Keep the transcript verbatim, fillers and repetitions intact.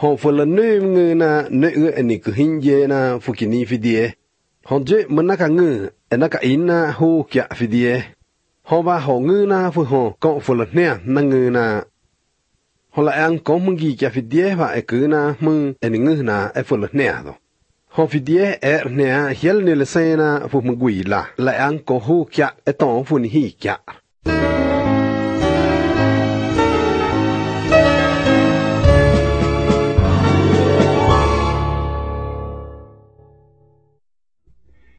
họ phải là nơi người na nơi người anh cứ hình dễ na phụ kinh phi địa họ dễ mình na cả người anh na cả in na hu kia phi địa họ ba họ người na phụ họ có phải là nè na người na họ lại ăn có mừng gì kia phi địa và cứ na mừng anh người na phải là nè rồi họ phi địa er nè hiel nè là say na phụ mừng quỷ là lại ăn có hu kia ở tao phụ ni hi kia